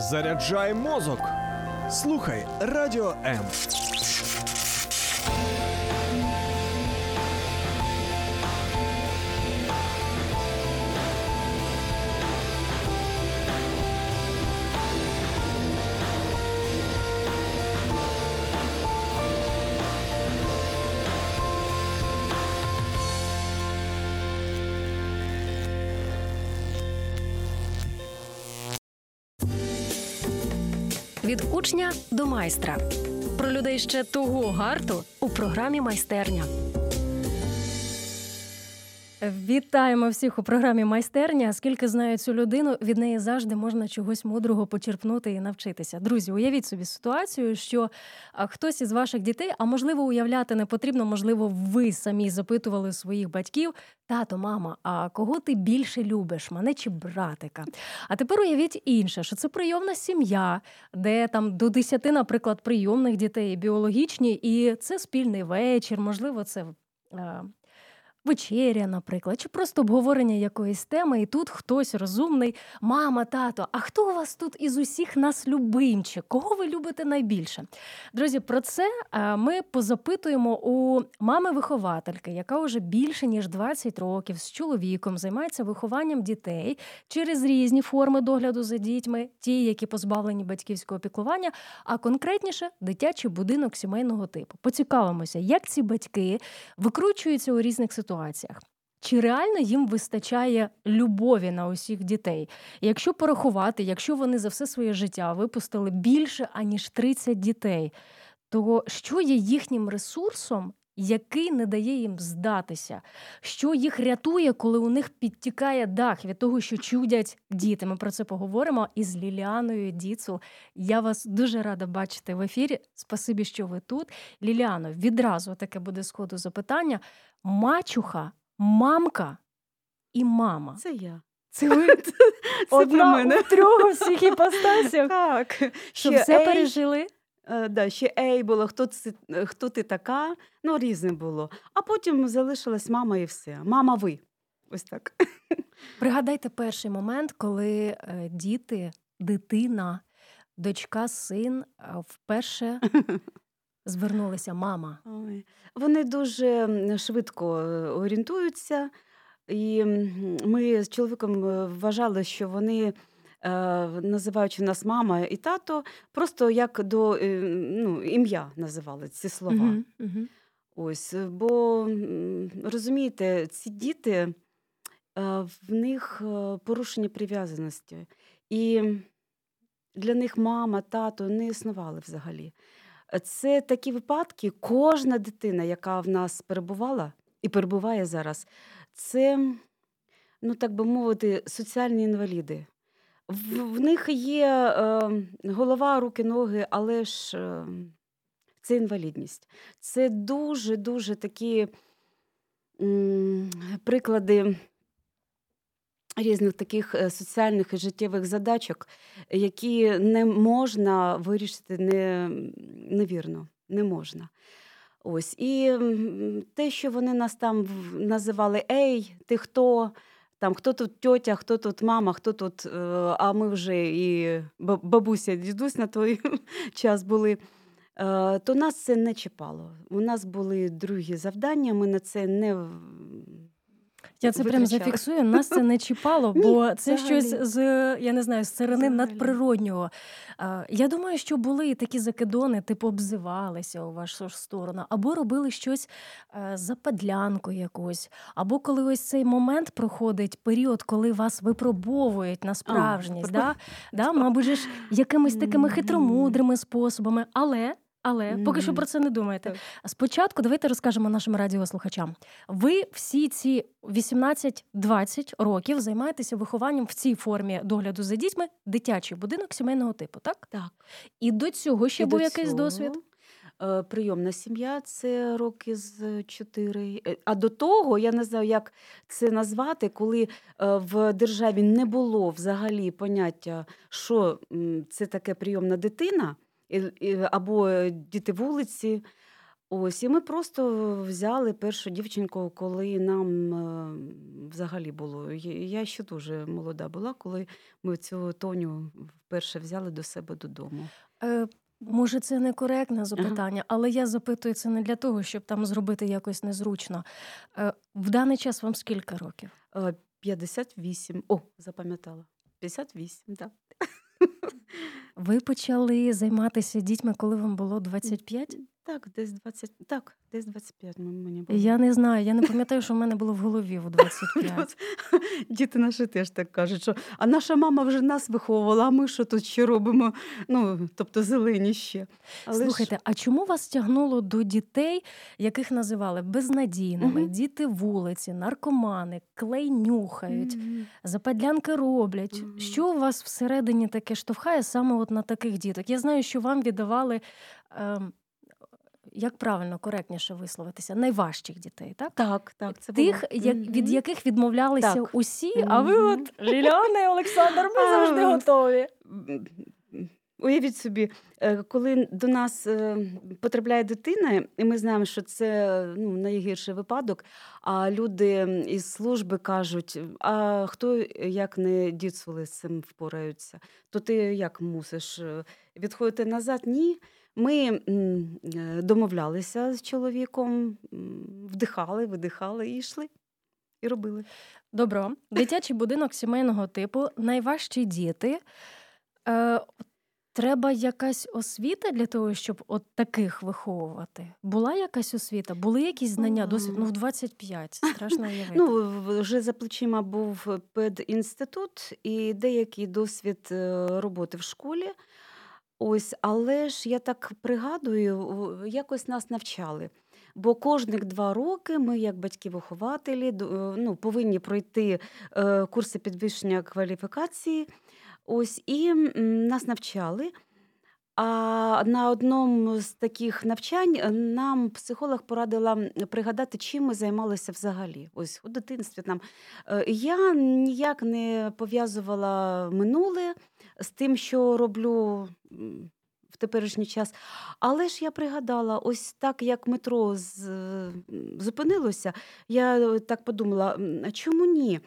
Заряджай мозок. Слухай Радіо М. Від учня до майстра. Про людей ще того гарту у програмі «Майстерня». Вітаємо всіх у програмі «Майстерня». Скільки знаю цю людину, від неї завжди можна чогось мудрого почерпнути і навчитися. Друзі, уявіть собі ситуацію, що хтось із ваших дітей, а можливо уявляти не потрібно, можливо ви самі запитували своїх батьків: «Тато, мама, а кого ти більше любиш, мене чи братика?» А тепер уявіть інше, що це прийомна сім'я, де там до 10, наприклад, прийомних дітей біологічні, і це спільний вечір, можливо, це вечеря, наприклад, чи просто обговорення якоїсь теми, і тут хтось розумний: «Мама, тато, а хто у вас тут із усіх нас любимчик? Кого ви любите найбільше?» Друзі, про це ми позапитуємо у мами-виховательки, яка вже більше ніж 20 років з чоловіком займається вихованням дітей через різні форми догляду за дітьми, ті, які позбавлені батьківського піклування, а конкретніше – дитячий будинок сімейного типу. Поцікавимося, як ці батьки викручуються у різних ситуаціях. Чи реально їм вистачає любові на усіх дітей? Якщо порахувати, якщо вони за все своє життя випустили більше, аніж 30 дітей, то що є їхнім ресурсом, який не дає їм здатися? Що їх рятує, коли у них підтікає дах від того, що чудять діти? Ми про це поговоримо із Ліліаною Діцул. Я вас дуже рада бачити в ефірі. Спасибі, що ви тут. Ліліано, відразу таке буде сходу запитання. Мачуха, мамка і мама. Це я. Це ви одна у трьох всіх іпостасях? Так. Щоб все пережили? Да, ще ей було, хто ти така, ну різне було. А потім залишилась мама і все. Мама ви. Ось так. Пригадайте перший момент, коли діти, дитина, дочка, син вперше звернулися: «Мама». Ой. Вони дуже швидко орієнтуються. І ми з чоловіком вважали, що вони, називаючи нас мама і тато, просто як до ім'я називали ці слова. Ось, бо, розумієте, ці діти, в них порушення прив'язаності. І для них мама, тато не існували взагалі. Це такі випадки, кожна дитина, яка в нас перебувала і перебуває зараз, це, так би мовити, соціальні інваліди. В них є голова, руки, ноги, але ж це інвалідність. Це дуже-дуже такі приклади різних таких соціальних і життєвих задачок, які не можна вирішити невірно. Не можна. Ось. І те, що вони нас там називали: «Ей, ти хто?» Там, хто тут тьотя, хто тут мама, хто тут, а ми вже і бабуся, дідусь на той час були, то нас це не чіпало. У нас були другі завдання, ми на це не Я це прям зафіксую, нас це не чіпало, бо це щось з, я не знаю, з царини надприроднього. Я думаю, що були і такі закидони, типу обзивалися у вашу сторону, або робили щось западлянку якусь, або коли ось цей момент проходить, період, коли вас випробовують на справжність, мабуть, ж якимись такими хитромудрими способами, але поки що про це не думаєте. Так. Спочатку давайте розкажемо нашим радіослухачам. Ви всі ці 18-20 років займаєтеся вихованням в цій формі догляду за дітьми, дитячий будинок сімейного типу, так? Так. І до цього ще був якийсь досвід? Прийомна сім'я – це роки з 4. А до того, я не знаю, як це назвати, коли в державі не було взагалі поняття, що це таке прийомна дитина, або діти вулиці. Ось, і ми просто взяли першу дівчинку, коли нам взагалі було. Я ще дуже молода була, коли ми цю Тоню вперше взяли до себе додому. Може, це некоректне Ага. запитання, але я запитую це не для того, щоб там зробити якось незручно. В даний час вам скільки років? 58. О, запам'ятала. 58, так. Ви почали займатися дітьми, коли вам було 25? Так, десь 25 мені було. Я не знаю, я не пам'ятаю, що в мене було в голові у 25. Діти наші теж так кажуть, що а наша мама вже нас виховувала, а ми що тут ще робимо? Ну, тобто зелені ще. Але Слухайте, а чому вас тягнуло до дітей, яких називали безнадійними, діти вулиці, наркомани, клей нюхають, западлянки роблять? Що у вас всередині таке штовхає саме от на таких діток? Я знаю, що вам віддавали, як правильно, коректніше висловитися, найважчих дітей, так? Так, це Тих, було. від яких відмовлялися Так. усі, а ви от, Ліляна і Олександр, ми завжди готові. Уявіть собі, коли до нас потрапляє дитина, і ми знаємо, що це найгірший випадок, а люди із служби кажуть, а хто, як не діти з цим впораються, то ти як мусиш відходити назад? Ні. Ми домовлялися з чоловіком, вдихали, видихали і йшли, і робили. Добро. Дитячий будинок сімейного типу, найважчі діти. Треба якась освіта для того, щоб от таких виховувати? Була якась освіта? Були якісь знання, досвід? В 25, страшно уявити. Вже за плечима був педінститут і деякий досвід роботи в школі. Ось, але ж я так пригадую, якось нас навчали. Бо кожних 2 роки ми, як батьки-вихователі, повинні пройти курси підвищення кваліфікації. Ось, і нас навчали. А на одному з таких навчань нам психолог порадила пригадати, чим ми займалися взагалі. Ось у дитинстві нам. Я ніяк не пов'язувала минуле з тим, що роблю в теперішній час. Але ж я пригадала, ось так, як метро зупинилося, я так подумала, а чому ні?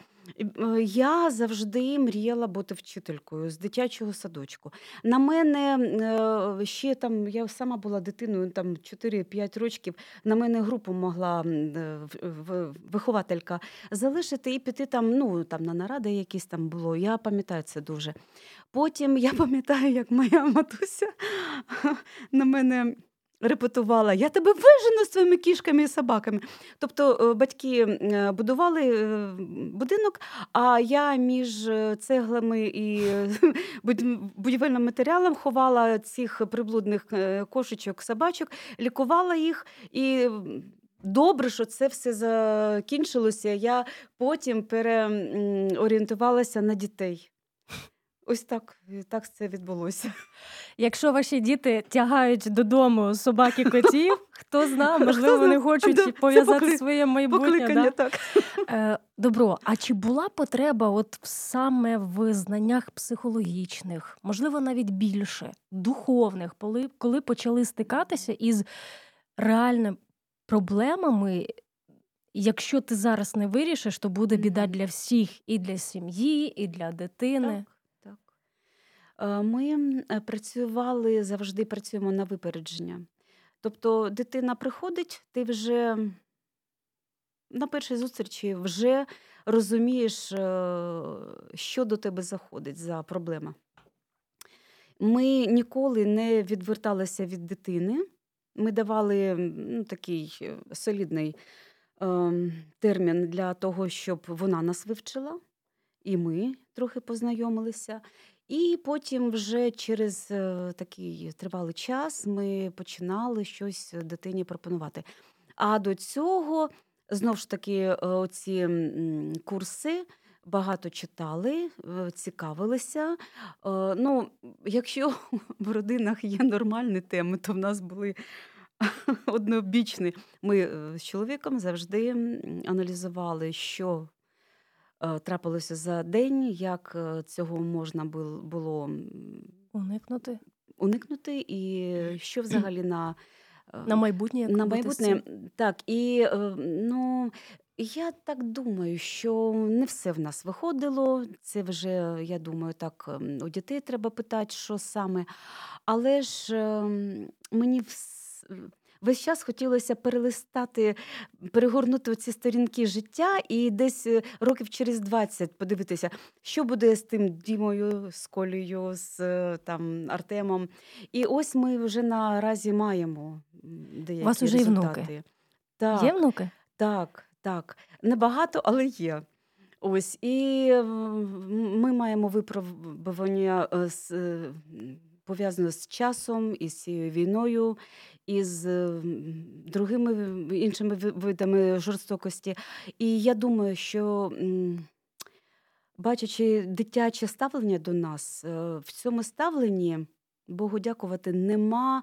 Я завжди мріяла бути вчителькою з дитячого садочку. На мене ще там, я сама була дитиною, там 4-5 років, на мене групу могла вихователька залишити і піти там на наради якісь там було. Я пам'ятаю це дуже. Потім я пам'ятаю, як моя матуся на мене репетувала: я тебе вижену з своїми кішками і собаками. Тобто батьки будували будинок, а я між цеглами і будівельним матеріалом ховала цих приблудних кошечок, собачок, лікувала їх. І добре, що це все закінчилося. Я потім переорієнтувалася на дітей. Ось так це відбулося. Якщо ваші діти тягають додому собак і котів, хто знає, можливо, вони хочуть пов'язати своє майбутнє. Так. Добро, а чи була потреба от саме в знаннях психологічних, можливо, навіть більше, духовних, коли почали стикатися із реальними проблемами? Якщо ти зараз не вирішиш, то буде біда для всіх, і для сім'ї, і для дитини. Так. Ми завжди працюємо на випередження. Тобто дитина приходить, ти вже на першій зустрічі вже розумієш, що до тебе заходить за проблема. Ми ніколи не відверталися від дитини. Ми давали такий солідний термін для того, щоб вона нас вивчила, і ми трохи познайомилися. І потім вже через такий тривалий час ми починали щось дитині пропонувати. А до цього, знов ж таки, оці курси багато читали, цікавилися. Якщо в родинах є нормальні теми, то в нас були однобічні. Ми з чоловіком завжди аналізували, що трапилося за день, як цього можна було уникнути і що взагалі на майбутнє. Так, і Я так думаю, що не все в нас виходило. Це вже, я думаю, так у дітей треба питати, що саме. Але ж мені весь час хотілося перелистати, перегорнути ці сторінки життя і десь років через 20 подивитися, що буде з тим Дімою, з Колею, з Артемом. І ось ми вже наразі маємо деякі У вас уже і результати. внуки. Так, Є внуки? так. Небагато, але є. Ось, і ми маємо випробування пов'язане з часом, із цією війною, і з другими іншими видами жорстокості. І я думаю, що бачачи дитяче ставлення до нас, в цьому ставленні, Богу дякувати, нема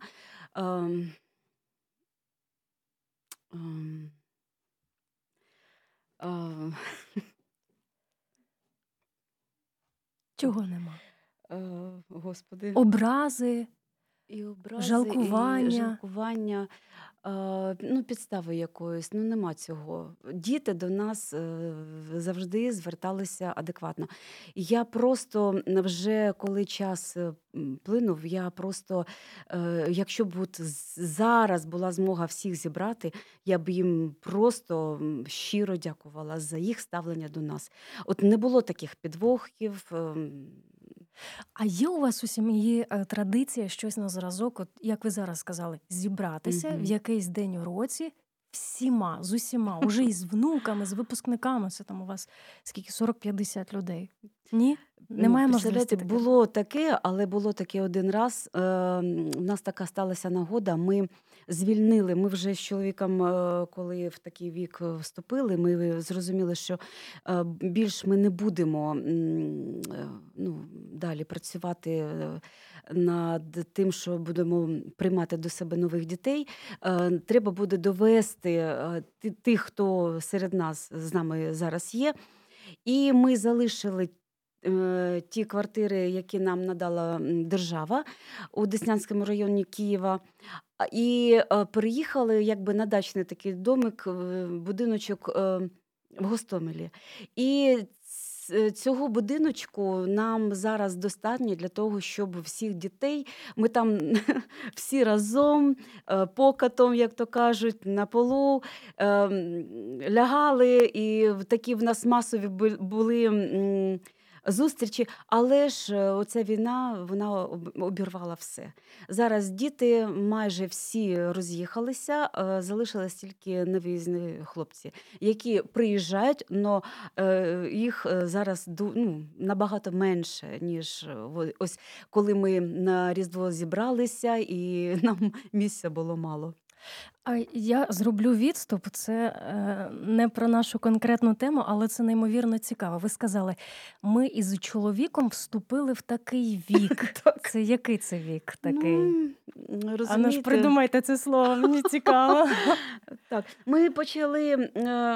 Чого нема? Господи. Образи, І образи, і жалкування. жалкування, підстави якоїсь, нема цього. Діти до нас завжди зверталися адекватно. Я просто вже, коли час плинув, я просто, якщо б зараз була змога всіх зібрати, я б їм просто щиро дякувала за їх ставлення до нас. От не було таких підвохів. А є у вас у сім'ї традиція, щось на зразок, от як ви зараз сказали, зібратися в якийсь день у році з усіма, уже із внуками, з випускниками, це там у вас скільки, 40-50 людей? Ні? Немає можливості Представляєте, було таке, але було таке один раз. У нас така сталася нагода. Ми звільнили, ми вже з чоловіком, коли в такий вік вступили, ми зрозуміли, що більш ми не будемо далі працювати над тим, що будемо приймати до себе нових дітей. Треба буде довести тих, хто серед нас з нами зараз є. І ми залишили ті квартири, які нам надала держава у Деснянському районі Києва. І переїхали якби на дачний такий домик, будиночок в Гостомелі. І цього будиночку нам зараз достатньо для того, щоб всіх дітей, ми там всі разом, покатом, як то кажуть, на полу лягали, і такі в нас масові були зустрічі, але ж оця війна, вона обірвала все. Зараз діти майже всі роз'їхалися, залишились тільки невиїзні хлопці, які приїжджають, але їх зараз набагато менше, ніж ось коли ми на Різдво зібралися і нам місця було мало. А я зроблю відступ. Це не про нашу конкретну тему, але це неймовірно цікаво. Ви сказали, ми із чоловіком вступили в такий вік. Це який це вік такий? А ну ж придумайте це слово, мені цікаво. Так, ми почали...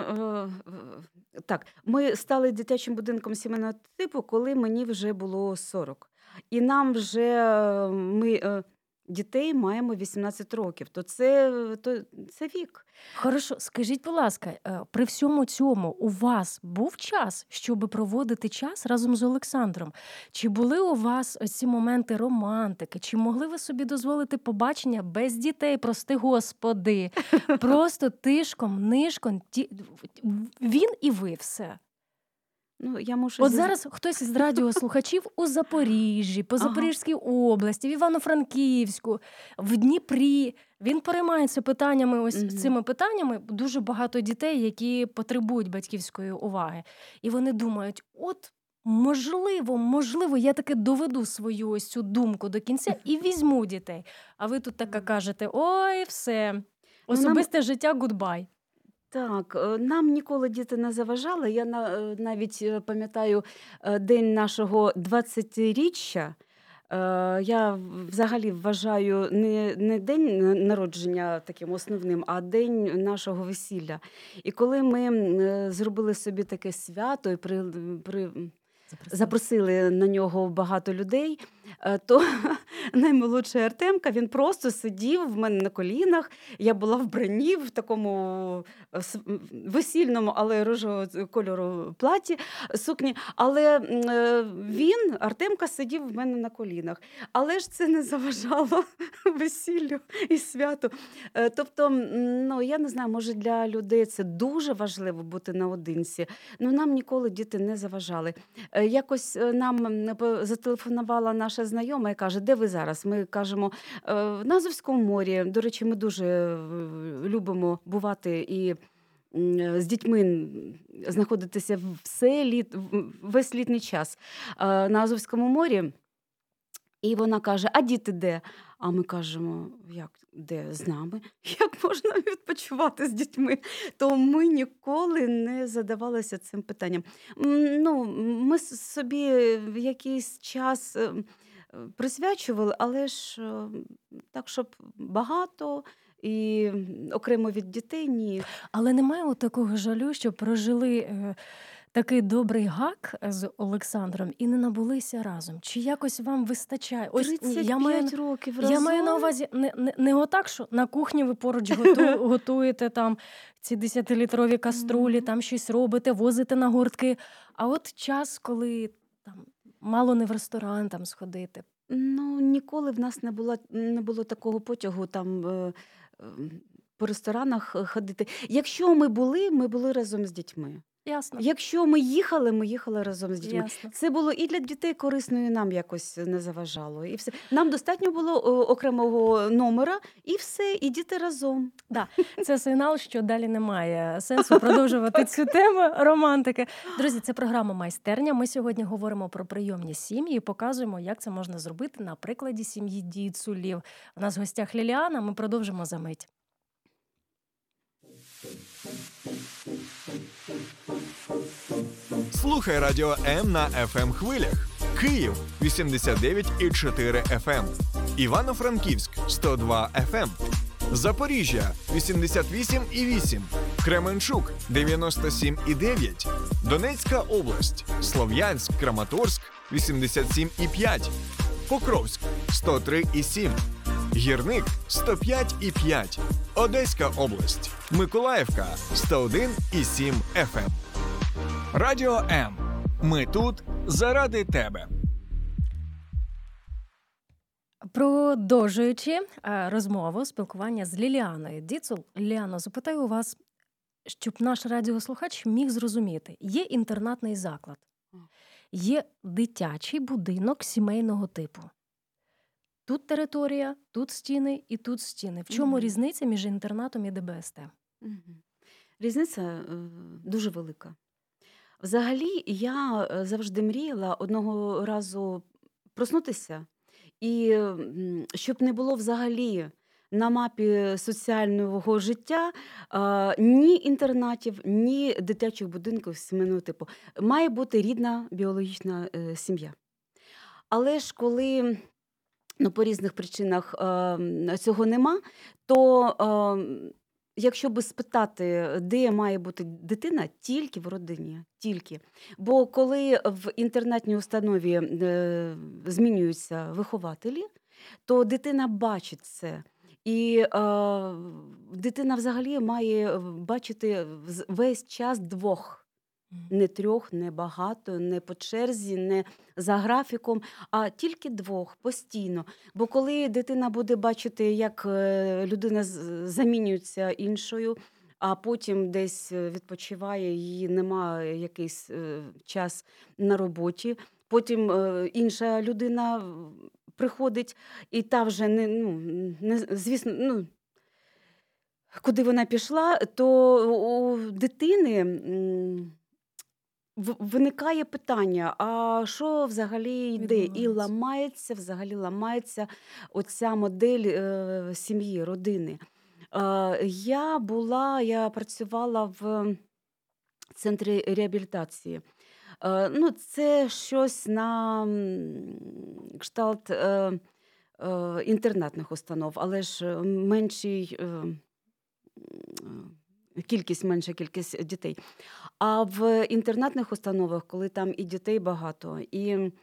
ми стали дитячим будинком сімейного типу, коли мені вже було 40. І нам вже... Дітей маємо 18 років, то це вік. Хорошо, скажіть, будь ласка, при всьому цьому у вас був час, щоб проводити час разом з Олександром? Чи були у вас ці моменти романтики? Чи могли ви собі дозволити побачення без дітей, прости Господи? Просто тишком, нишком, він і ви все. От зараз хтось із радіослухачів у Запоріжжі, по Запорізькій області, в Івано-Франківську, в Дніпрі. Він переймається питаннями, ось цими питаннями. Дуже багато дітей, які потребують батьківської уваги. І вони думають, от можливо, я таки доведу свою ось цю думку до кінця і візьму дітей. А ви тут таке кажете, ой, все, особисте життя, гудбай. Так, нам ніколи діти не заважали. Я навіть пам'ятаю день нашого 20-річчя. Я взагалі вважаю не день народження таким основним, а день нашого весілля. І коли ми зробили собі таке свято і запросили на нього багато людей, то наймолодший Артемка, він просто сидів в мене на колінах. Я була вбранні в такому весільному, але рожевого кольору платі, сукні. Але він, Артемка, сидів в мене на колінах. Але ж це не заважало весіллю і святу. Тобто, я не знаю, може для людей це дуже важливо бути наодинці. Нам ніколи діти не заважали. Якось нам зателефонувала наша знайома і каже, де ви зараз? Ми кажемо, на Азовському морі. До речі, ми дуже любимо бувати і з дітьми знаходитися весь літній час на Азовському морі. І вона каже, а діти де? А ми кажемо, як де? З нами? Як можна відпочивати з дітьми? То ми ніколи не задавалися цим питанням. Ми собі якийсь час присвячували, але ж так, щоб багато і окремо від дітей, ні. Але немає такого жалю, що прожили такий добрий гак з Олександром і не набулися разом? Чи якось вам вистачає? 35 років разом. Я маю на увазі не отак, що на кухні ви поруч готуєте там ці 10-літрові каструлі, там щось робите, возите на гуртки. А от час, коли там мало не в ресторан там сходити. Ніколи в нас не було такого потягу там по ресторанах ходити. Якщо ми були разом з дітьми. Ясно. Якщо ми їхали разом з дітьми. Ясно. Це було і для дітей корисно, і нам якось не заважало. І все. Нам достатньо було окремого номера, і все, і діти разом. Да, це сигнал, що далі немає сенсу продовжувати цю тему романтики. Друзі, це програма «Майстерня». Ми сьогодні говоримо про прийомні сім'ї і показуємо, як це можна зробити на прикладі сім'ї Діцулів. У нас в гостях Ліліана, ми продовжимо за мить. Слухай Радіо М на FM хвилях. Київ 89,4 FM. Івано-Франківськ 102 FM. Запоріжжя 88,8. Кременчук 97,9. Донецька область. Слов'янськ, Краматорськ 87,5. Покровськ 103,7. Гірник 105,5. Одеська область. Миколаївка 101,7 FM. Радіо М. Ми тут заради тебе. Продовжуючи розмову, спілкування з Ліліаною Діцул. Ліліано, запитаю у вас, щоб наш радіослухач міг зрозуміти. Є інтернатний заклад, є дитячий будинок сімейного типу. Тут територія, тут стіни і тут стіни. В чому різниця між інтернатом і ДБСТ? Різниця дуже велика. Взагалі, я завжди мріяла одного разу проснутися, і щоб не було взагалі на мапі соціального життя ні інтернатів, ні дитячих будинків сімейного типу. Має бути рідна біологічна сім'я. Але ж коли по різних причинах цього нема, то якщо би спитати, де має бути дитина, тільки в родині. Тільки. Бо коли в інтернатній установі змінюються вихователі, то дитина бачить це. І дитина взагалі має бачити весь час двох. Не трьох, не багато, не по черзі, не за графіком, а тільки двох, постійно. Бо коли дитина буде бачити, як людина замінюється іншою, а потім десь відпочиває, її немає якийсь час на роботі, потім інша людина приходить, і та вже звісно, куди вона пішла, то у дитини виникає питання, а що взагалі йде? І ламається оця модель сім'ї, родини. Я працювала в центрі реабілітації. Це щось на кшталт інтернатних установ, але ж менша кількість дітей. А в інтернатних установах, коли там і дітей багато, і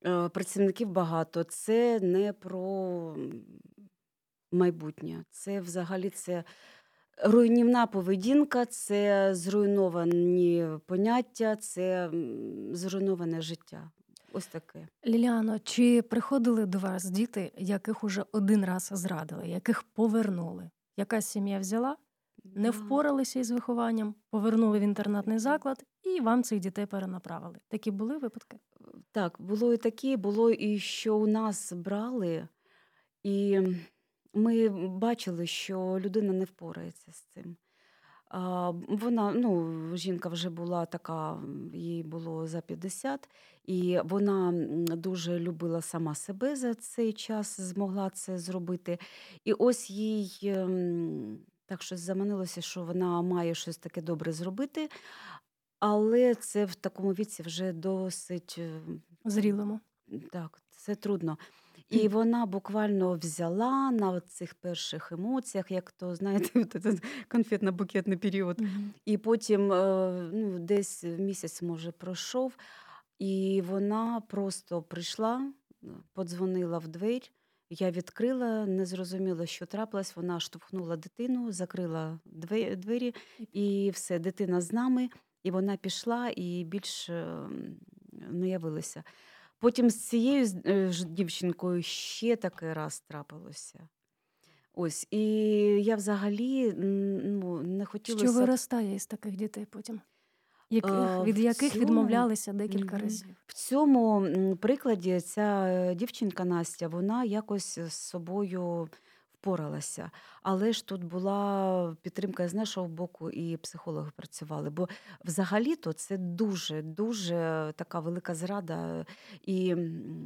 працівників багато. Це не про майбутнє. Це взагалі це руйнівна поведінка, це зруйновані поняття, це зруйноване життя. Ось таке. Ліліано, чи приходили до вас діти, яких уже один раз зрадили, яких повернули? Якась сім'я взяла, не Да. впоралися із вихованням, повернули в інтернатний заклад і вам цих дітей перенаправили. Такі були випадки? Так, було і таке, було і що у нас брали, і ми бачили, що людина не впорається з цим. Вона, жінка вже була така, їй було за 50, і вона дуже любила сама себе за цей час, змогла це зробити. І ось їй так щось заманилося, що вона має щось таке добре зробити, але це в такому віці вже досить, Зрілому. так, це трудно. І вона буквально взяла на цих перших емоціях, як то, знаєте, конфетно-букетний період. Мгм. І потім десь місяць, може, пройшов, і вона просто прийшла, подзвонила в двері, я відкрила, не зрозуміла, що трапилось, вона штовхнула дитину, закрила двері, і все, дитина з нами, і вона пішла, і більше не явилася. Потім з цією ж дівчинкою ще такий раз трапилося. Ось, і я взагалі не Що хотілося. виростає із таких дітей потім? Від В яких цьому відмовлялися декілька Мгм. разів? В цьому прикладі ця дівчинка Настя, вона якось з собою впоралася. Але ж тут була підтримка з нашого боку, і психологи працювали. Бо взагалі-то це дуже така велика зрада. І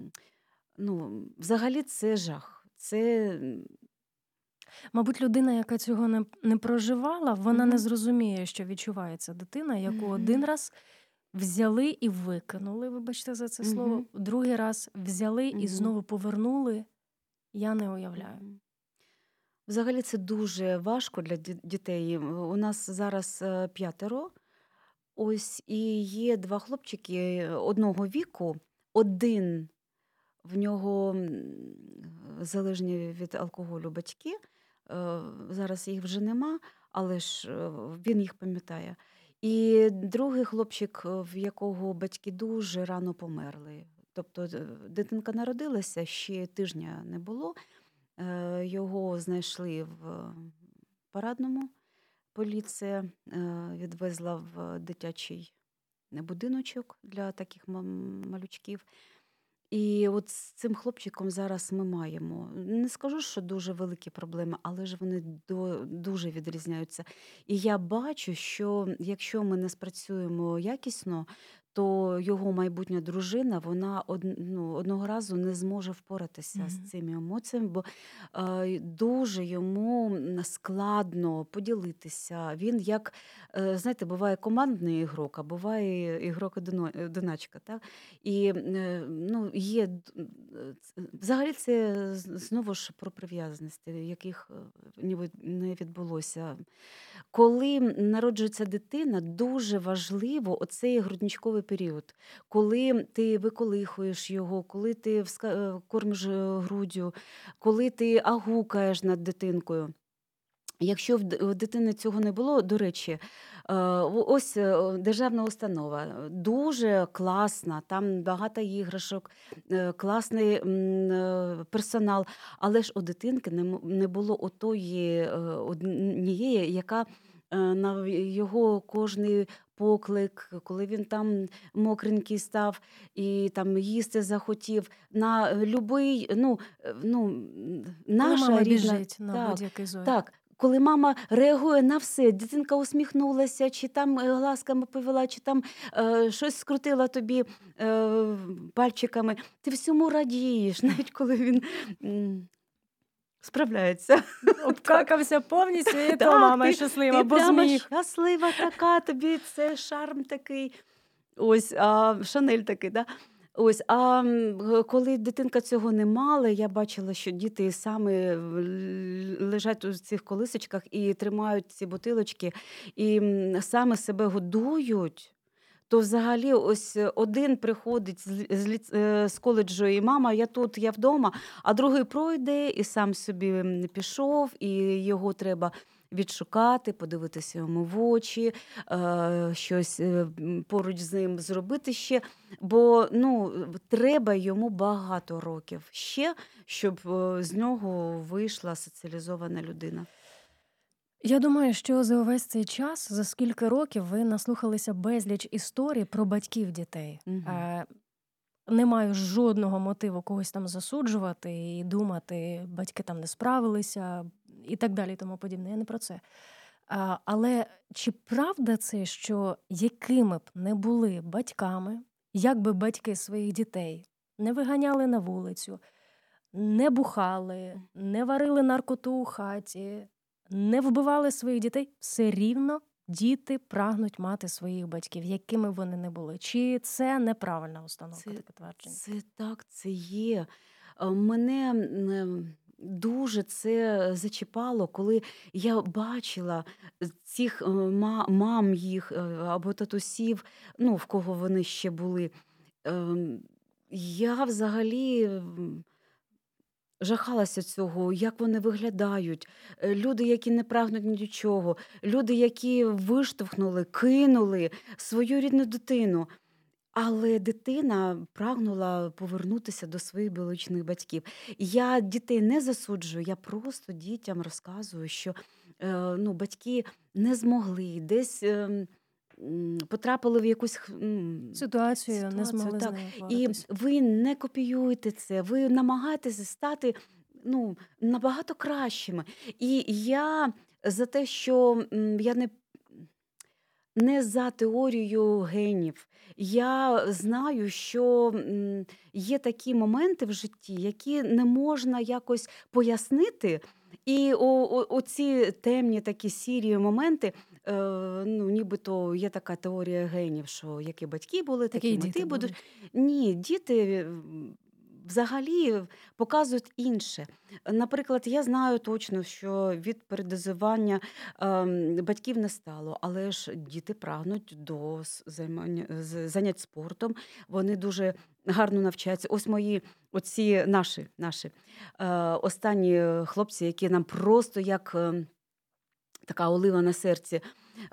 взагалі це жах. Це Мабуть, людина, яка цього не проживала, вона не Мгм. зрозуміє, що відчуває ця дитина, яку один Мгм. раз взяли і викинули, вибачте за це слово, Мгм. другий раз взяли і Мгм. знову повернули. Я не уявляю. Мгм. Взагалі це дуже важко для дітей. У нас зараз 5. Ось, і є 2 хлопчики одного віку. Один в нього залежні від алкоголю батьки. Зараз їх вже нема, але ж він їх пам'ятає. І другий хлопчик, в якого батьки дуже рано померли. Тобто дитинка народилася, ще тижня не було. Його знайшли в Парадному. Поліція відвезла в дитячий будиночок для таких малючків. І от з цим хлопчиком зараз ми маємо. Не скажу, що дуже великі проблеми, але ж вони дуже відрізняються. І я бачу, що якщо ми не спрацюємо якісно, то його майбутня дружина, вона одного разу не зможе впоратися з цими емоціями, бо дуже йому складно поділитися. Він як, знаєте, буває командний ігрок, а буває ігрок-одиначка. Так? І є, взагалі це знову ж про прив'язаності, яких не відбулося. Коли народжується дитина, дуже важливо оцей грудничковий період. Коли ти виколихуєш його, коли ти кормиш груддю, коли ти агукаєш над дитинкою. Якщо в дитини цього не було, до речі, ось державна установа, дуже класна, там багато іграшок, класний персонал, але ж у дитинки не було отої однієї, яка на його кожний поклик, коли він там мокренький став і там їсти захотів, на любий, Коли наша мама рідна. біжить на будь-який зойк. Так, коли мама реагує на все, дитинка усміхнулася, чи там глазками повела, чи там щось скрутила тобі пальчиками, ти всьому радієш, навіть коли він справляється. Обкакався повністю, і то Так, мама щаслива, ти бо прямо зміг. щаслива така, тобі це шарм такий. Ось, Шанель такий, да? Ось, коли дитинка цього не мала, я бачила, що діти саме лежать у цих колисочках і тримають ці бутилочки, і саме себе годують, то взагалі ось один приходить з коледжу, і мама, я тут, я вдома, а другий пройде і сам собі пішов, і його треба відшукати, подивитися йому в очі, щось поруч з ним зробити ще, бо треба йому багато років ще, щоб з нього вийшла соціалізована людина. Я думаю, що за увесь цей час, за скільки років ви наслухалися безліч історій про батьків дітей. Не маю жодного мотиву когось там засуджувати і думати, батьки там не справилися і так далі, і тому подібне. Я не про це. Але чи правда це, що якими б не були батьками, як би батьки своїх дітей не виганяли на вулицю, не бухали, не варили наркоту у хаті, не вбивали своїх дітей, все рівно діти прагнуть мати своїх батьків, якими вони не були? Чи це неправильна установка, таке твердження? Це так, це є. Мене дуже це зачіпало, коли я бачила цих мам їх або татусів, в кого вони ще були. Я взагалі жахалася цього, як вони виглядають. Люди, які не прагнуть ні до чого. Люди, які виштовхнули, кинули свою рідну дитину. Але дитина прагнула повернутися до своїх біологічних батьків. Я дітей не засуджую, я просто дітям розказую, що батьки не змогли, десь потрапили в якусь ситуацію, не змогли так. з нею І впоратись. ви не копіюєте це, ви намагаєтеся стати набагато кращими. І я за те, що я не за теорію генів. Я знаю, що є такі моменти в житті, які не можна якось пояснити. І оці темні такі сірі моменти, нібито є така теорія генів, що які батьки були, Такі такими діти ти будеш. будуть. Ні, діти взагалі показують інше. Наприклад, я знаю точно, що від передозування батьків не стало, але ж діти прагнуть до занять спортом, вони дуже гарно навчаються. Ось оці наші останні хлопці, які нам просто як така олива на серці,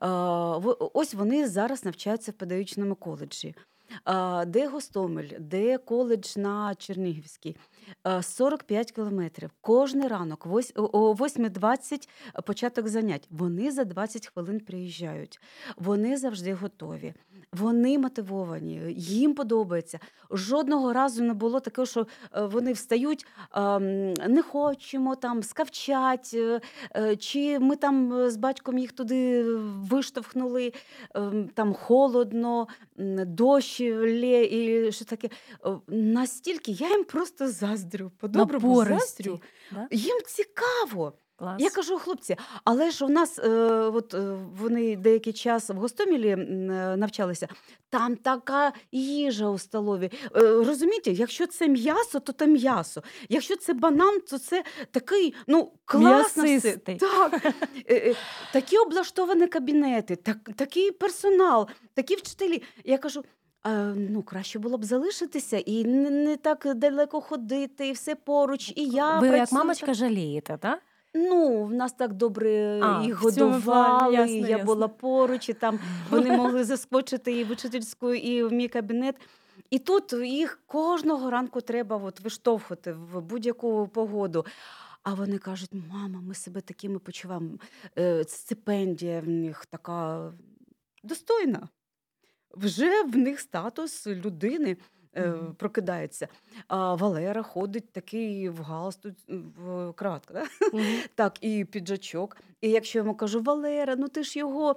ось вони зараз навчаються в педагогічному коледжі. Де Гостомель, де коледж на Чернігівській. 45 кілометрів. Кожний ранок, о 8:20 початок занять. Вони за 20 хвилин приїжджають. Вони завжди готові. Вони мотивовані, їм подобається. Жодного разу не було такого, що вони встають, не хочемо, там, скавчать, чи ми там з батьком їх туди виштовхнули, там холодно, дощ лє і що таке. Настільки я їм просто заздрю, по-доброму Напористі, заздрю. да? Їм цікаво. Клас. Я кажу, хлопці, але ж у нас, вони деякий час в Гостомелі навчалися, там така їжа у столові. Розумієте, якщо це м'ясо, то це м'ясо. Якщо це банан, то це такий, класно все. М'ясистий. Так. Такі облаштовані кабінети, такий персонал, такі вчителі. Я кажу, краще було б залишитися і не так далеко ходити, і все поруч, і я Ви працюю як мамочка так. жалієте, так? В нас так добре їх в цьому годували, плані, ясно, я ясно. була поруч, і там вони могли заскочити і в учительську, і в мій кабінет. І тут їх кожного ранку треба виштовхувати в будь-яку погоду. А вони кажуть, мама, ми себе такими почуваємо. Стипендія в них така достойна. Вже в них статус людини прокидається. А Валера ходить такий в галстук, в кратку, да? Так, і піджачок. І якщо я йому кажу, Валера, ти ж його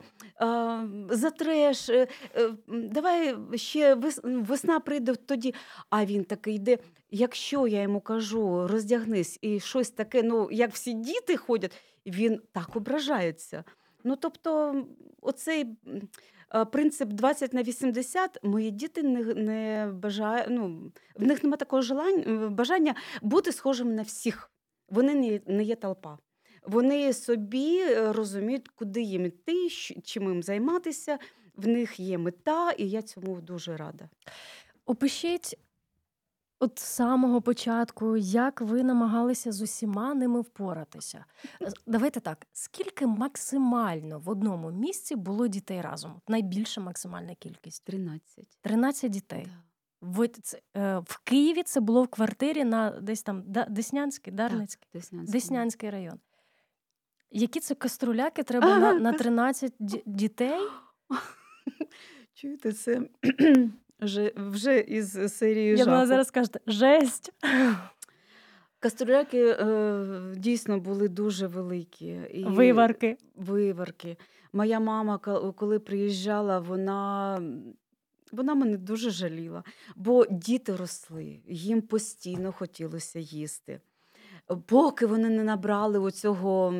затреш, давай ще весна прийде тоді. А він такий йде. Якщо я йому кажу, роздягнись, і щось таке, як всі діти ходять, він так ображається. Тобто, оцей принцип 20/80, мої діти не бажають, в них немає такого бажання бути схожими на всіх. Вони не є толпа. Вони собі розуміють, куди їм йти, чим їм займатися. в них є мета, і я цьому дуже рада. Опишіть от з самого початку, як ви намагалися з усіма ними впоратися. Давайте так, скільки максимально в одному місці було дітей разом? Найбільша максимальна кількість? 13. 13 дітей. Да. В Києві це було в квартирі на десь там Деснянський, Дарницький? Деснянський район. Які це каструляки треба на 13 дітей? Чуєте, це вже із серії Я жаху. думала, зараз скажете, жесть. Каструляки дійсно були дуже великі. І Виварки. Моя мама, коли приїжджала, вона мене дуже жаліла, бо діти росли, їм постійно хотілося їсти. Поки вони не набрали оцього,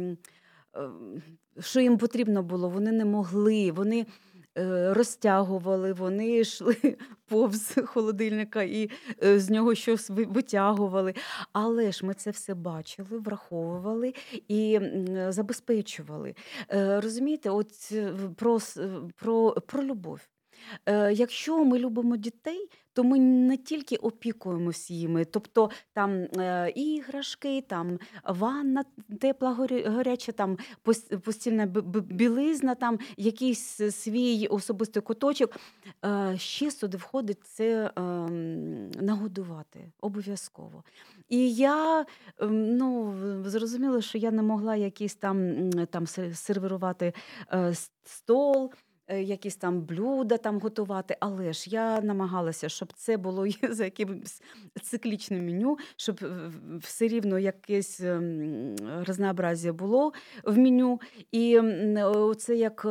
що їм потрібно було, вони не могли, вони розтягували, вони йшли повз холодильника і з нього щось витягували. Але ж ми це все бачили, враховували і забезпечували. Розумієте, от про любов. Якщо ми любимо дітей, то ми не тільки опікуємося їми, тобто там іграшки, там ванна тепла, гаряча, там постільна білизна, там якийсь свій особистий куточок. Ще сюди входить це нагодувати обов'язково. І я зрозуміла, що я не могла якийсь там сервірувати стол, якісь там блюда там готувати, але ж я намагалася, щоб це було за якимось циклічним меню, щоб все рівно якесь різнообразие було в меню. І це як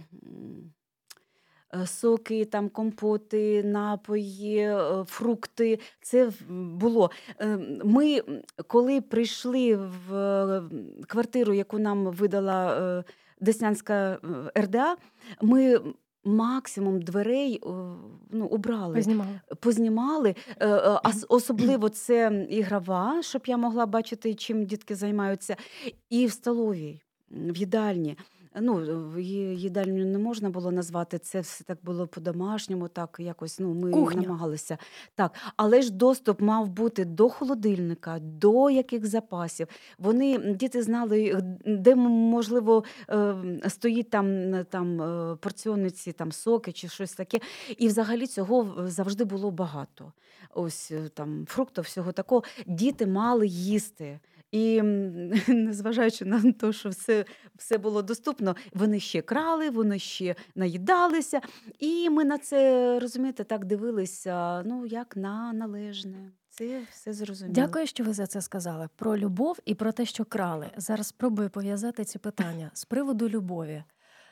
соки, там компоти, напої, фрукти, це було. Ми, коли прийшли в квартиру, яку нам видала Деснянська РДА, ми максимум дверей убрали, познімали. Особливо це ігрова, щоб я могла бачити, чим дітки займаються, і в столовій, в їдальні. Їдальню не можна було назвати, це все так було по-домашньому, так якось, ми Кухня. намагалися. Так, але ж доступ мав бути до холодильника, до яких запасів. Діти знали, де, можливо, стоїть там порціонниці, там соки чи щось таке. І взагалі цього завжди було багато. Ось там фруктів, всього такого. Діти мали їсти. І незважаючи на те, що все було доступно, вони ще крали, вони ще наїдалися. І ми на це, розумієте, так дивилися, як на належне. Це все зрозуміло. Дякую, що ви за це сказали. Про любов і про те, що крали. Зараз спробую пов'язати ці питання. З приводу любові.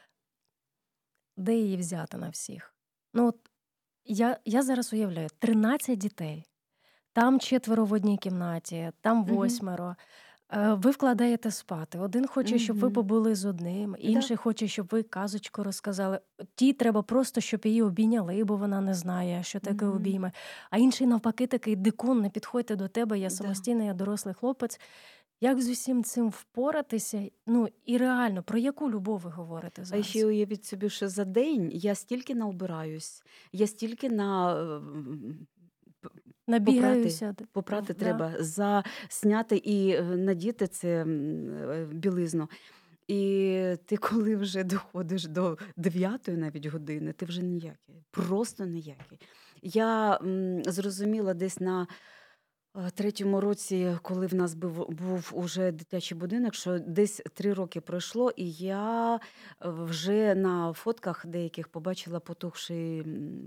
Де її взяти на всіх? Я зараз уявляю, 13 дітей. Там 4 в одній кімнаті, там 8. Ви вкладаєте спати. Один хоче, щоб ви побули з одним, інший хоче, щоб ви казочку розказали. Тій треба просто, щоб її обійняли, бо вона не знає, що таке обійми. А інший навпаки такий: дикун, не підходьте до тебе, я самостійний, я дорослий хлопець. Як з усім цим впоратися? І реально, про яку любов ви говорите зараз? А ще уявіть собі, що за день я стільки наубираюсь, я стільки Набігаюся. Попрати треба, засняти і надіти це білизну. І ти, коли вже доходиш до 9-ї навіть години, ти вже ніякий, просто ніякий. Я зрозуміла десь на 3-му році, коли в нас був уже дитячий будинок, що десь 3 роки пройшло, і я вже на фотках деяких побачила потухший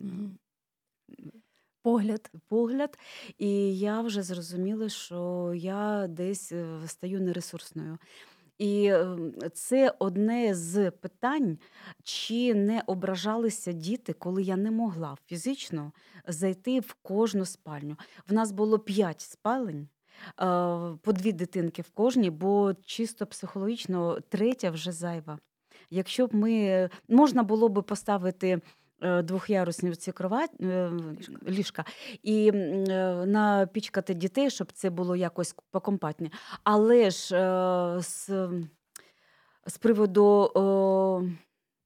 погляд, і я вже зрозуміла, що я десь стаю нересурсною. І це одне з питань, чи не ображалися діти, коли я не могла фізично зайти в кожну спальню. В нас було 5 спалень, по 2 дитинки в кожній, бо чисто психологічно 3-я вже зайва. Якщо б можна було б поставити 2-ярусні ці ліжка і напічкати дітей, щоб це було якось покомпактні. Але ж з приводу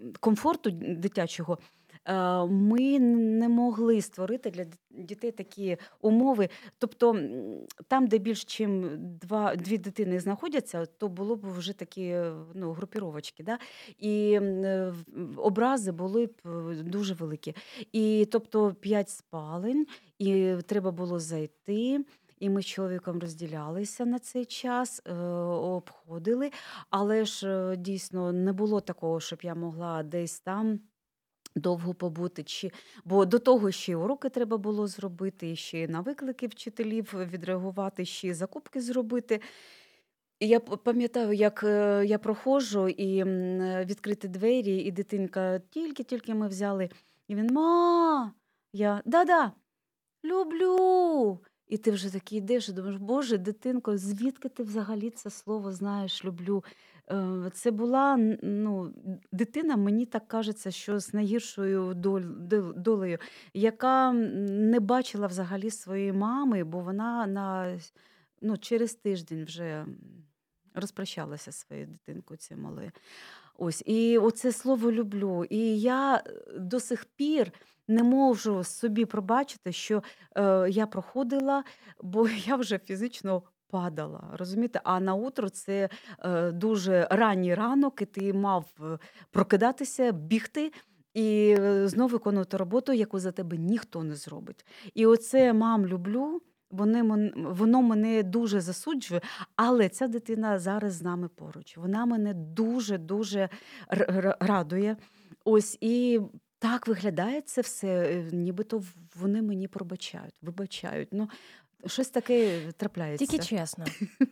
комфорту дитячого, ми не могли створити для дітей такі умови. Тобто там, де більш ніж дві дитини знаходяться, то було б вже такі групіровочки. Да? І образи були б дуже великі. І тобто 5 спалень, і треба було зайти. І ми з чоловіком розділялися на цей час, обходили, але ж дійсно не було такого, щоб я могла десь там довго побути, бо до того ще й уроки треба було зробити, і ще й на виклики вчителів відреагувати, ще й закупки зробити. І я пам'ятаю, як я проходжу, і відкриті двері, і дитинка тільки ми взяли, і він: «Ма!» Я: «Да-да, люблю!» І ти вже такий йдеш і думаєш: Боже, дитинко, звідки ти взагалі це слово знаєш «люблю»? Це була дитина, мені так кажеться, що з найгіршою долею, яка не бачила взагалі своєї мами, бо вона через тиждень вже розпрощалася зі своєю дитинкою, цією малою. Ось, і оце слово «люблю». І я до сих пір не можу собі пробачити, що я проходила, бо я вже фізично падала, розумієте? А на утро це дуже ранній ранок, і ти мав прокидатися, бігти і знову виконувати роботу, яку за тебе ніхто не зробить. І оце «мам, люблю», воно мене дуже засуджує, але ця дитина зараз з нами поруч. Вона мене дуже-дуже радує. Ось, і так виглядає це все, нібито вони мені вибачають. Щось таке трапляється. Тільки чесно.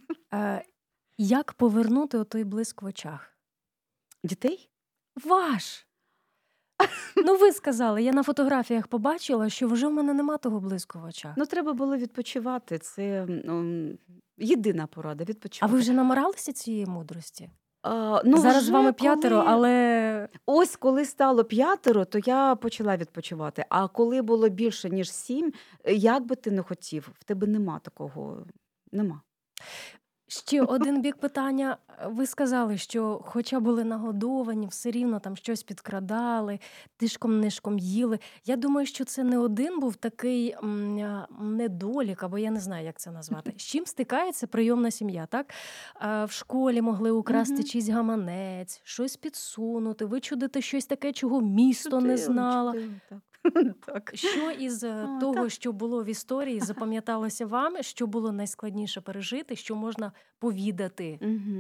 Як повернути отой блиск в очах? Дітей? Ваш! Ви сказали, я на фотографіях побачила, що вже в мене нема того блиску в очах. Треба було відпочивати. Це єдина порада – відпочивати. А ви вже намиралися цієї мудрості? Зараз з вами 5, але... Ось коли стало 5, то я почала відпочивати. А коли було більше, ніж 7, як би ти не хотів, в тебе нема такого. Нема. Ще один бік питання. Ви сказали, що хоча були нагодовані, все рівно там щось підкрадали, тишком-нишком їли. Я думаю, що це не один був такий недолік, або я не знаю, як це назвати. З чим стикається прийомна сім'я, так? В школі могли украсти чийсь гаманець, щось підсунути, вичудити щось таке, чого місто не знало. Так. Що із того, що було в історії, запам'яталося вам, що було найскладніше пережити, що можна повідати?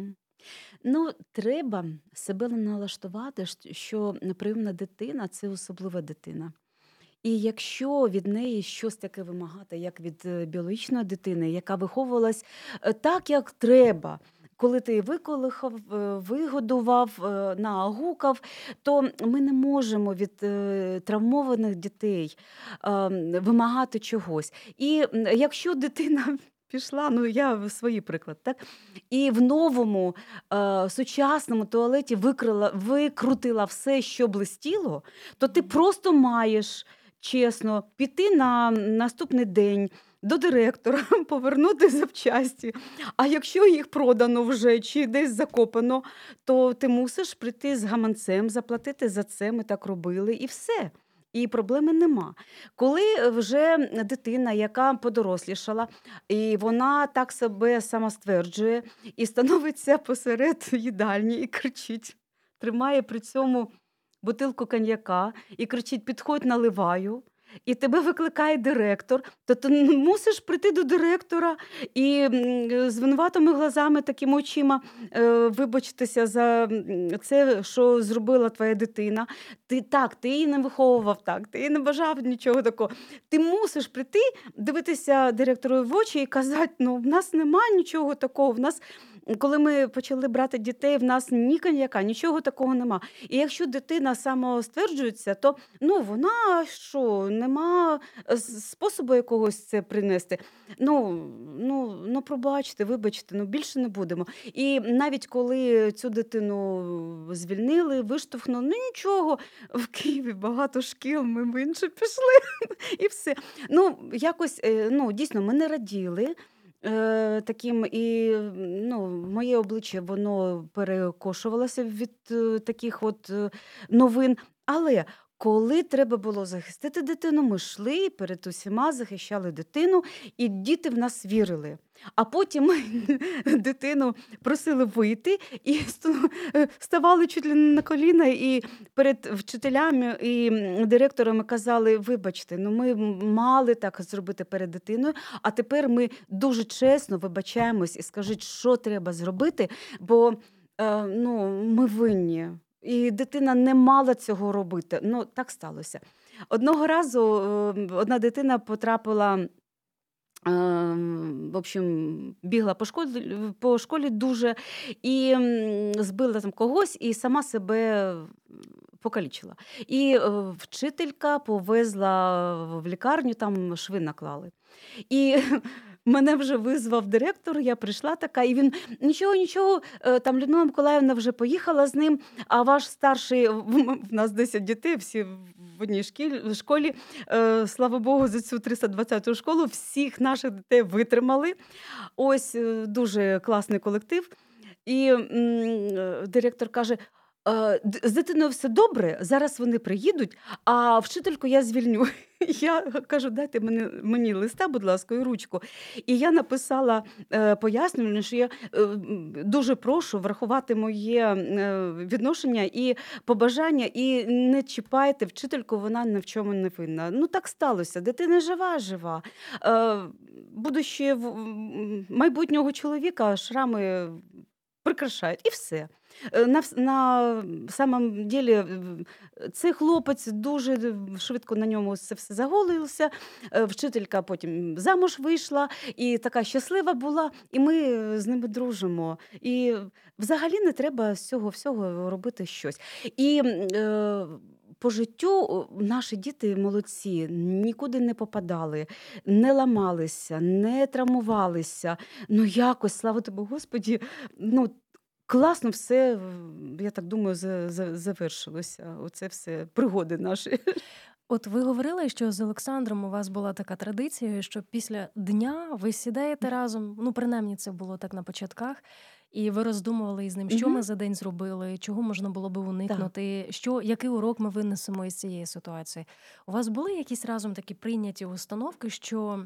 Треба себе налаштувати, що прийомна дитина – це особлива дитина. І якщо від неї щось таке вимагати, як від біологічної дитини, яка виховувалась так, як треба, коли ти виколихав, вигодував, нагукав, то ми не можемо від травмованих дітей вимагати чогось. І якщо дитина пішла, я свій приклад, так? І в новому сучасному туалеті викрутила все, що блистіло, то ти просто маєш чесно піти на наступний день до директора, повернути запчасті. А якщо їх продано вже чи десь закопано, то ти мусиш прийти з гаманцем, заплатити за це, ми так робили, і все. І проблеми нема. Коли вже дитина, яка подорослішала, і вона так себе самостверджує, і становиться посеред їдальні і кричить, тримає при цьому бутилку коньяка і кричить: «Підходь, наливаю», і тебе викликає директор, то ти мусиш прийти до директора і з винуватими глазами, такими очима вибачитися за це, що зробила твоя дитина. Ти її не виховував так, ти її не бажав нічого такого. Ти мусиш прийти, дивитися директору в очі і казати: в нас немає нічого такого, в нас... Коли ми почали брати дітей, в нас ні коньяка, нічого такого нема. І якщо дитина самостверджується, то вона що, нема способу якогось це принести. Пробачте, вибачте, більше не будемо. І навіть коли цю дитину звільнили, виштовхнули, нічого, в Києві багато шкіл, ми в інше пішли, і все. Якось, дійсно, ми не раділи. таким, і моє обличчя воно перекошувалося від таких от новин. Але коли треба було захистити дитину, ми йшли перед усіма, захищали дитину, і діти в нас вірили. А потім ми дитину просили вийти і ставали чуть ли не на коліна, і перед вчителями і директорами казали: вибачте, ми мали так зробити перед дитиною, а тепер ми дуже чесно вибачаємось і скажіть, що треба зробити, бо ми винні. І дитина не мала цього робити. Так сталося. Одного разу одна дитина потрапила, в общем, бігла по школі дуже і збила там когось, і сама себе покалічила. І вчителька повезла в лікарню, там шви наклали. І мене вже визвав директор, я прийшла така, і він: нічого, там Людмила Миколаївна вже поїхала з ним, а ваш старший, в нас 10 дітей, всі в одній школі, слава Богу, за цю 320-ту школу всіх наших дітей витримали. Ось дуже класний колектив. І директор каже: з дитиною все добре, зараз вони приїдуть, а вчительку я звільню. Я кажу: дайте мені листа, будь ласка, і ручку. І я написала пояснення, що я дуже прошу врахувати моє відношення і побажання, і не чіпайте вчительку, вона ні в чому не винна. Так сталося. Дитина жива. Будуще майбутнього чоловіка шрами прикрашають, і все. На самом ділі цей хлопець дуже швидко на ньому це все заголилося. Вчителька потім замуж вийшла і така щаслива була, і ми з ними дружимо. І взагалі не треба з цього всього робити щось. І по життю наші діти молодці, нікуди не попадали, не ламалися, не травмувалися. Якось, слава тобі, Господі, класно все, я так думаю, завершилося. Оце все пригоди наші. От ви говорили, що з Олександром у вас була така традиція, що після дня ви сідаєте разом, принаймні це було так на початках, і ви роздумували із ним, що ми за день зробили, чого можна було би уникнути, який урок ми винесемо із цієї ситуації. У вас були якісь разом такі прийняті установки, що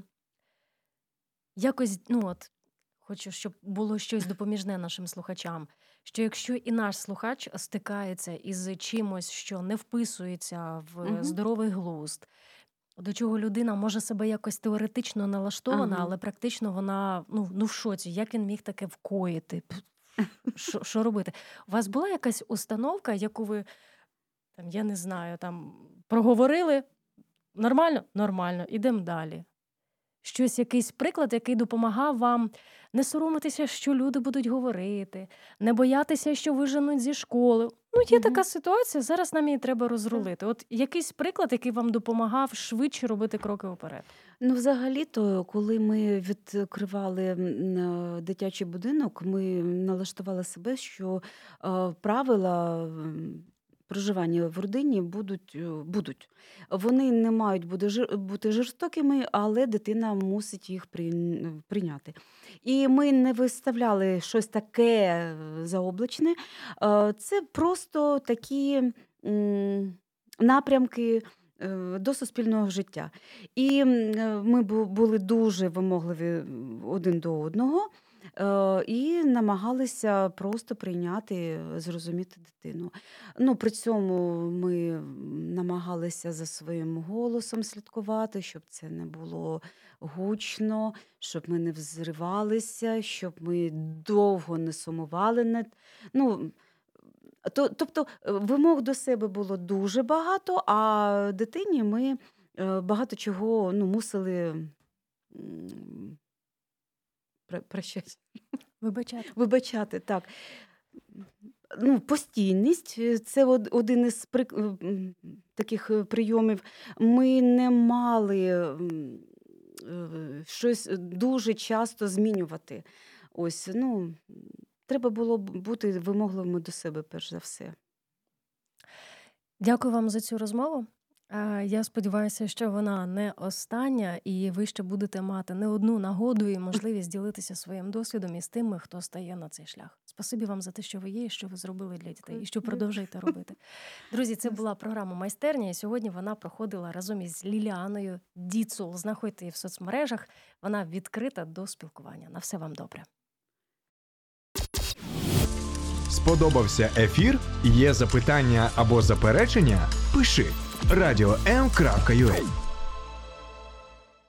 якось, хочу, щоб було щось допоміжне нашим слухачам, що якщо і наш слухач стикається із чимось, що не вписується в здоровий глузд, до чого людина може себе якось теоретично налаштована, але практично вона в шоці, як він міг таке вкоїти, що робити. У вас була якась установка, яку ви, я не знаю, проговорили, нормально, ідемо далі. Якийсь приклад, який допомагав вам не соромитися, що люди будуть говорити, не боятися, що виженуть зі школи. Є така ситуація, зараз нам її треба розрулити. От якийсь приклад, який вам допомагав швидше робити кроки вперед? Взагалі-то, коли ми відкривали дитячий будинок, ми налаштували себе, що правила проживання в родині будуть. Вони не мають бути жорстокими, але дитина мусить їх прийняти. І ми не виставляли щось таке заоблачне. Це просто такі напрямки до суспільного життя. І ми були дуже вимогливі один до одного. І намагалися просто прийняти, зрозуміти дитину. При цьому ми намагалися за своїм голосом слідкувати, щоб це не було гучно, щоб ми не взривалися, щоб ми довго не сумували. Тобто вимог до себе було дуже багато, а дитині ми багато чого мусили прощати. Вибачати, так. Постійність – це один із таких прийомів. Ми не мали щось дуже часто змінювати. Треба було бути вимогливими до себе, перш за все. Дякую вам за цю розмову. Я сподіваюся, що вона не остання, і ви ще будете мати не одну нагоду і можливість ділитися своїм досвідом із тими, хто стає на цей шлях. Спасибі вам за те, що ви є, і що ви зробили для дітей, і що продовжуєте робити. Друзі, це була програма «Майстерня», і сьогодні вона проходила разом із Ліліаною Діцул. Знаходьте її в соцмережах, вона відкрита до спілкування. На все вам добре. Сподобався ефір? Є запитання або заперечення? Пиши radio.m.ua